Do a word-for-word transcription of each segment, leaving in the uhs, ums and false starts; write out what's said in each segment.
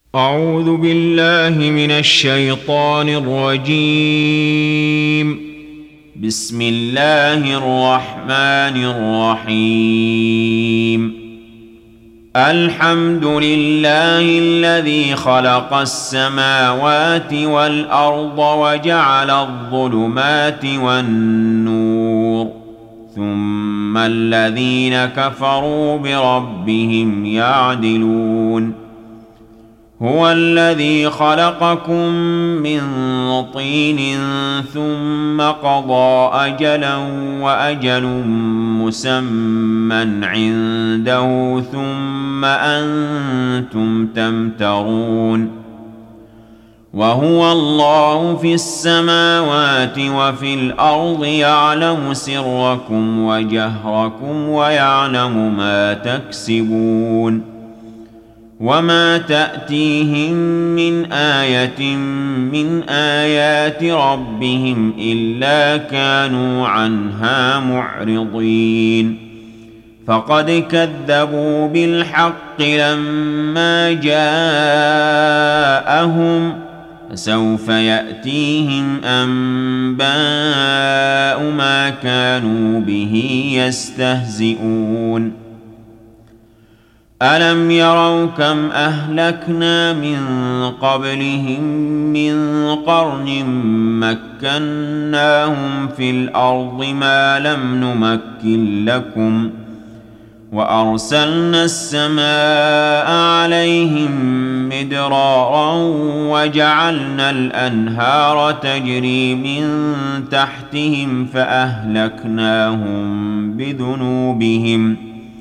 أعوذ بالله من الشيطان الرجيم. بسم الله الرحمن الرحيم. الحمد لله الذي خلق السماوات والأرض وجعل الظلمات والنور، ثم الذين كفروا بربهم يعدلون. هو الذي خلقكم من طين ثم قضى أجلا وأجل مسمى عنده ثم أنتم تمترون. وهو الله في السماوات وفي الأرض يعلم سركم وجهركم ويعلم ما تكسبون. وما تأتيهم من آية من آيات ربهم إلا كانوا عنها معرضين. فقد كذبوا بالحق لما جاءهم، فسوف يأتيهم أنباء ما كانوا به يستهزئون. ألم يروا كم أهلكنا من قبلهم من قرن مكناهم في الأرض ما لم نمكن لكم، وأرسلنا السماء عليهم مدرارا وجعلنا الأنهار تجري من تحتهم فأهلكناهم بذنوبهم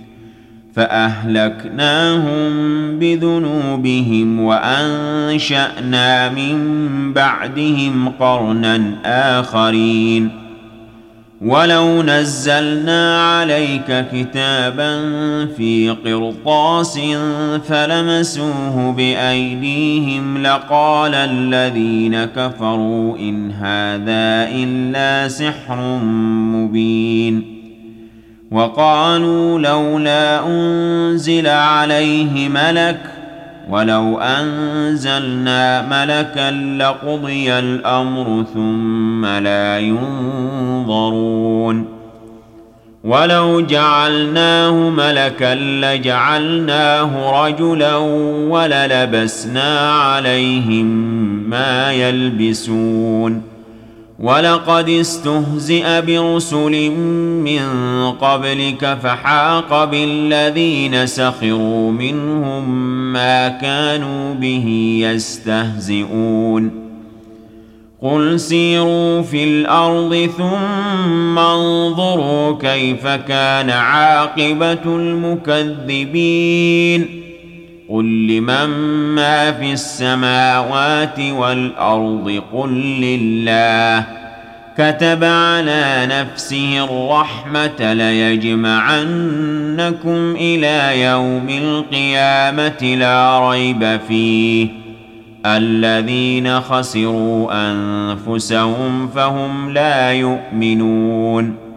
فأهلكناهم بذنوبهم وأنشأنا من بعدهم قرنا آخرين. ولو نزلنا عليك كتابا في قرطاس فلمسوه بأيديهم لقال الذين كفروا إن هذا إلا سحر مبين. وقالوا لولا أنزل عليه ملك ولو أنزلنا ملكا لقضي الأمر ثم لا ينظرون. ولو جعلناه ملكا لجعلناه رجلا وللبسنا عليهم ما يلبسون. ولقد استهزئ برسل من قبلك فحاق بالذين سخروا منهم ما كانوا به يستهزئون. قل سيروا في الأرض ثم انظروا كيف كان عاقبة المكذبين. قل لمن ما في السماوات والأرض قل لله. كتب على نفسه الرحمة ليجمعنكم إلى يوم القيامة لا ريب فيه. الذين خسروا أنفسهم فهم لا يؤمنون.